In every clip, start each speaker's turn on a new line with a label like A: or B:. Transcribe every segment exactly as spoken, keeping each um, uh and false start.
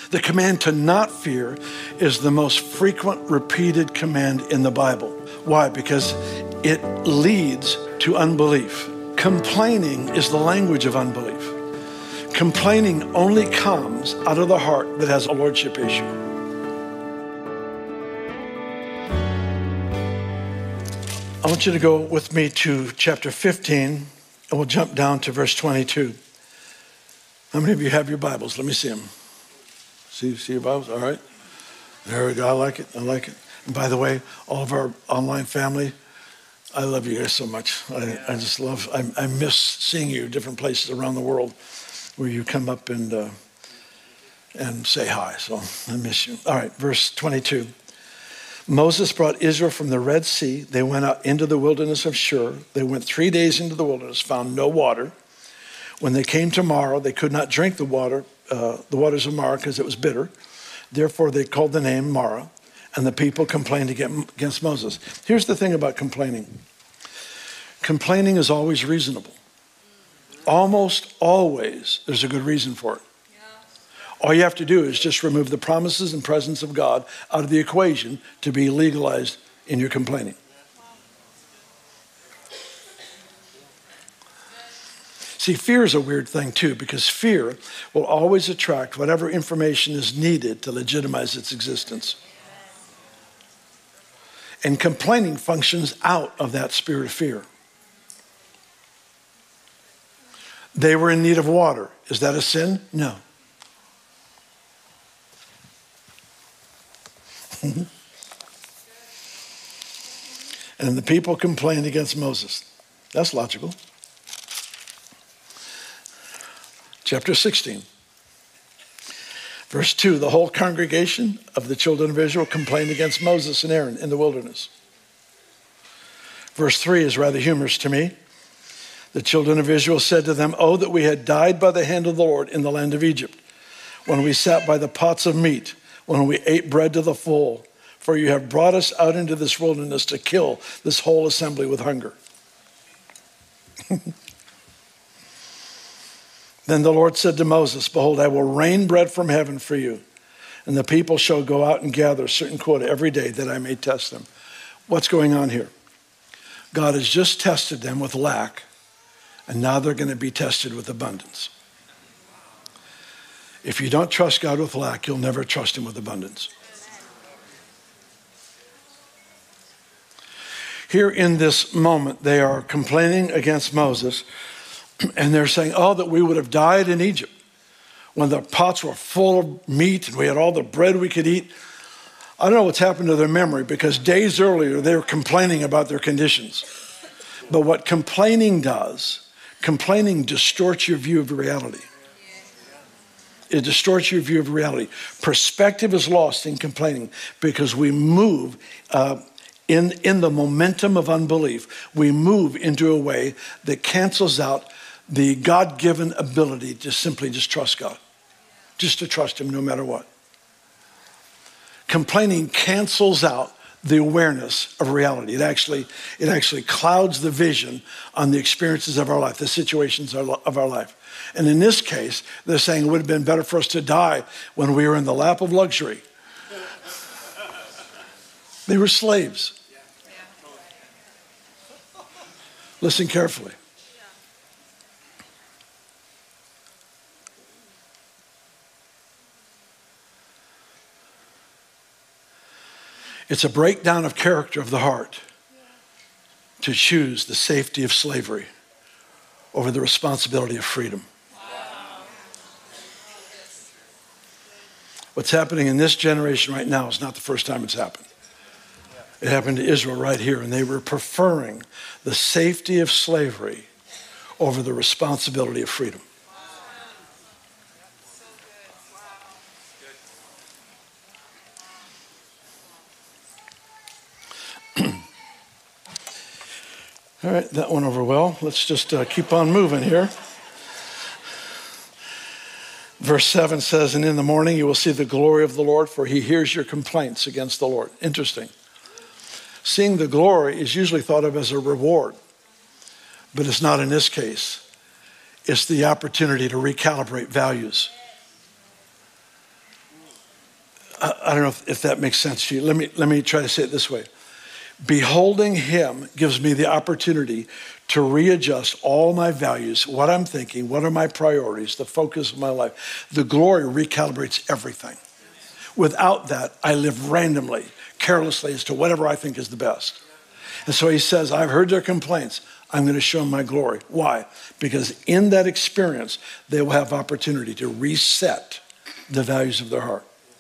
A: The command to not fear is the most frequent repeated command in the Bible. Why? Because it leads to unbelief. Complaining is the language of unbelief. Complaining only comes out of the heart that has a lordship issue. I want you to go with me to chapter fifteen, and we'll jump down to verse twenty-two. How many of you have your Bibles? Let me see them. See, see your Bibles? All right. There we go. I like it. I like it. And by the way, all of our online family, I love you guys so much. I, I just love, I, I miss seeing you different places around the world where you come up and uh, and say hi. So I miss you. All right, verse twenty-two. Moses brought Israel from the Red Sea. They went out into the wilderness of Shur. They went three days into the wilderness, found no water. When they came to Marah, they could not drink the water, uh, the waters of Marah, because it was bitter. Therefore, they called the name Marah, and the people complained against Moses. Here's the thing about complaining. Complaining is always reasonable. Almost always, there's a good reason for it. All you have to do is just remove the promises and presence of God out of the equation to be legalized in your complaining. See, fear is a weird thing too, because fear will always attract whatever information is needed to legitimize its existence. And complaining functions out of that spirit of fear. They were in need of water. Is that a sin? No. And the people complained against Moses. That's logical. Chapter sixteen. Verse two, the whole congregation of the children of Israel complained against Moses and Aaron in the wilderness. Verse three is rather humorous to me. The children of Israel said to them, "Oh, that we had died by the hand of the Lord in the land of Egypt, when we sat by the pots of meat, when we ate bread to the full. For you have brought us out into this wilderness to kill this whole assembly with hunger." Then the Lord said to Moses, "Behold, I will rain bread from heaven for you, and the people shall go out and gather a certain quota every day, that I may test them." What's going on here? God has just tested them with lack, and now they're going to be tested with abundance. If you don't trust God with lack, you'll never trust him with abundance. Here in this moment, they are complaining against Moses, and they're saying, "Oh, that we would have died in Egypt when the pots were full of meat and we had all the bread we could eat." I don't know what's happened to their memory, because days earlier they were complaining about their conditions. But what complaining does, complaining distorts your view of reality. It distorts your view of reality. Perspective is lost in complaining because we move uh, in, in the momentum of unbelief. We move into a way that cancels out the God-given ability to simply just trust God, just to trust him no matter what. Complaining cancels out the awareness of reality. It actually, it actually clouds the vision on the experiences of our life, the situations of our life. And in this case, they're saying it would have been better for us to die when we were in the lap of luxury. They were slaves. Listen carefully. It's a breakdown of character of the heart to choose the safety of slavery over the responsibility of freedom. What's happening in this generation right now is not the first time it's happened. It happened to Israel right here, and they were preferring the safety of slavery over the responsibility of freedom. All right, that went over well. Let's just uh, keep on moving here. Verse seven says, "And in the morning you will see the glory of the Lord, for he hears your complaints against the Lord." Interesting. Seeing the glory is usually thought of as a reward, but it's not in this case. It's the opportunity to recalibrate values. I, I don't know if, if that makes sense to you. Let me, let me try to say it this way. Beholding him gives me the opportunity to readjust all my values, what I'm thinking, what are my priorities, the focus of my life. The glory recalibrates everything. Without that, I live randomly, carelessly as to whatever I think is the best. And so he says, I've heard their complaints. I'm going to show them my glory. Why? Because in that experience, they will have opportunity to reset the values of their heart.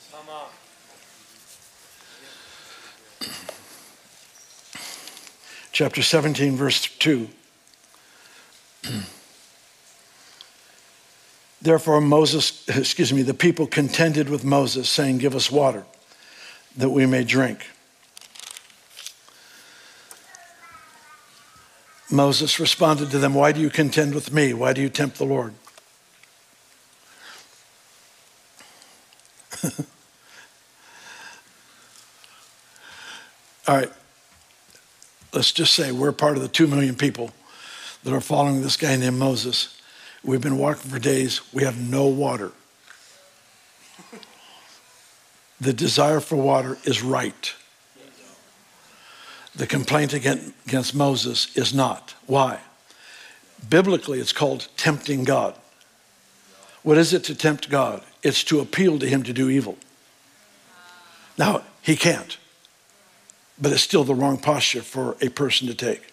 A: Chapter seventeen, verse two. Therefore Moses, excuse me, the people contended with Moses, saying, give us water that we may drink. Moses responded to them, why do you contend with me? Why do you tempt the Lord? All right. Let's just say we're part of the two million people that are following this guy named Moses. We've been walking for days. We have no water. The desire for water is right. The complaint against Moses is not. Why? Biblically, it's called tempting God. What is it to tempt God? It's to appeal to him to do evil. Now, he can't. But it's still the wrong posture for a person to take.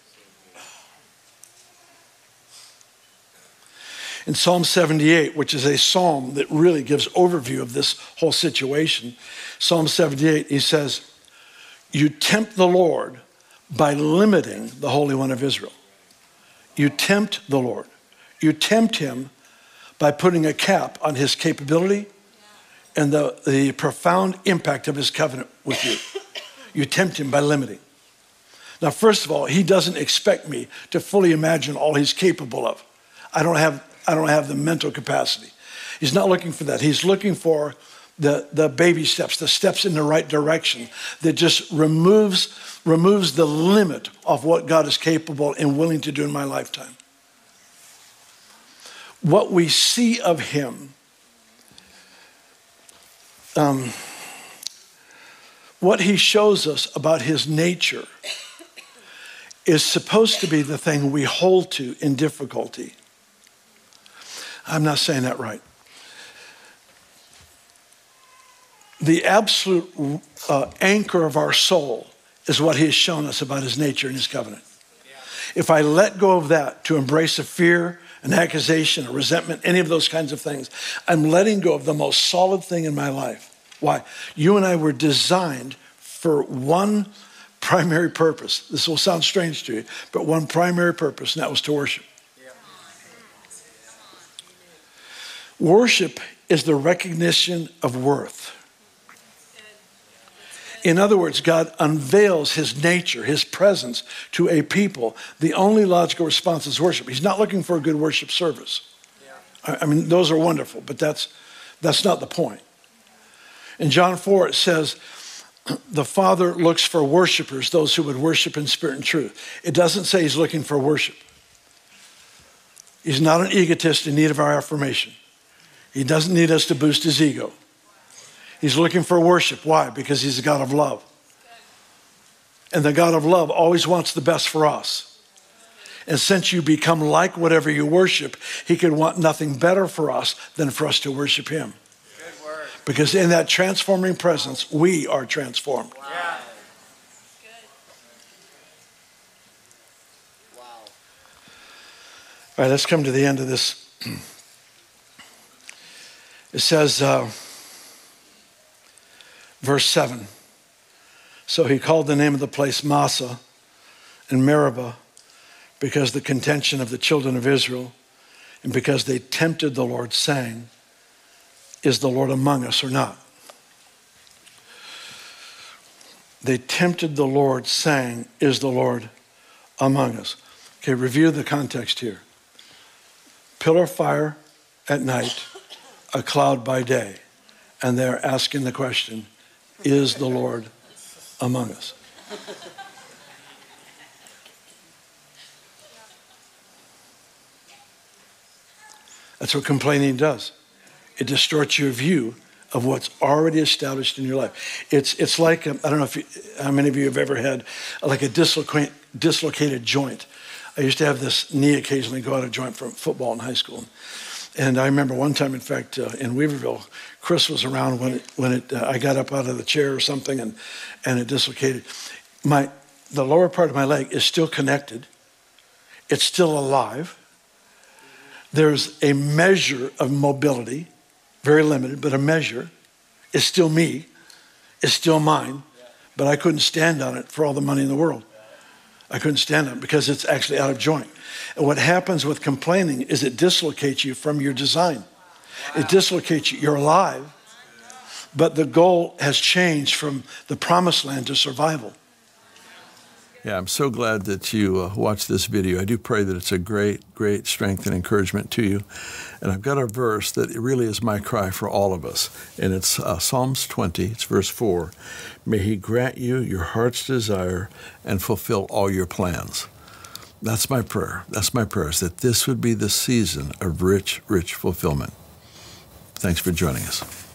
A: In Psalm seventy-eight, which is a psalm that really gives overview of this whole situation, Psalm seventy-eight, he says, you tempt the Lord by limiting the Holy One of Israel. You tempt the Lord. You tempt him by putting a cap on his capability and the, the profound impact of his covenant with you. You tempt him by limiting. Now, first of all, he doesn't expect me to fully imagine all he's capable of. I don't have, I don't have the mental capacity. He's not looking for that. He's looking for the, the baby steps, the steps in the right direction that just removes, removes the limit of what God is capable and willing to do in my lifetime. What we see of him, um, what he shows us about his nature is supposed to be the thing we hold to in difficulty. I'm not saying that right. The absolute uh, anchor of our soul is what he has shown us about his nature and his covenant. If I let go of that to embrace a fear, an accusation, a resentment, any of those kinds of things, I'm letting go of the most solid thing in my life. Why? You and I were designed for one primary purpose. This will sound strange to you, but one primary purpose, and that was to worship. Yeah. Worship is the recognition of worth. In other words, God unveils his nature, his presence to a people. The only logical response is worship. He's not looking for a good worship service. Yeah. I mean, those are wonderful, but that's that's not the point. In John four, it says, the Father looks for worshipers, those who would worship in spirit and truth. It doesn't say he's looking for worship. He's not an egotist in need of our affirmation. He doesn't need us to boost his ego. He's looking for worship. Why? Because he's a God of love. And the God of love always wants the best for us. And since you become like whatever you worship, he could want nothing better for us than for us to worship him. Because in that transforming presence, we are transformed. Wow. Yeah. Wow. All right, let's come to the end of this. It says, uh, verse seven, so he called the name of the place Massah and Meribah because the contention of the children of Israel and because they tempted the Lord, saying, is the Lord among us or not? They tempted the Lord, saying, is the Lord among us? Okay, review the context here. Pillar of fire at night, a cloud by day. And they're asking the question, is the Lord among us? That's what complaining does. It distorts your view of what's already established in your life. It's it's like, um, I don't know if you, how many of you have ever had uh, like a dislocate, dislocated joint. I used to have this knee occasionally go out of joint from football in high school. And I remember one time, in fact, uh, in Weaverville, Chris was around when it, when it, uh, I got up out of the chair or something and, and it dislocated. My, the lower part of my leg is still connected. It's still alive. There's a measure of mobility, very limited, but a measure. It's still me. It's still mine. But I couldn't stand on it for all the money in the world. I couldn't stand on it because it's actually out of joint. And what happens with complaining is it dislocates you from your design. It dislocates you. You're alive, but the goal has changed from the promised land to survival.
B: Yeah, I'm so glad that you uh, watched this video. I do pray that it's a great, great strength and encouragement to you. And I've got a verse that really is my cry for all of us. And it's uh, Psalms twenty, it's verse four. May he grant you your heart's desire and fulfill all your plans. That's my prayer. That's my prayer, is that this would be the season of rich, rich fulfillment. Thanks for joining us.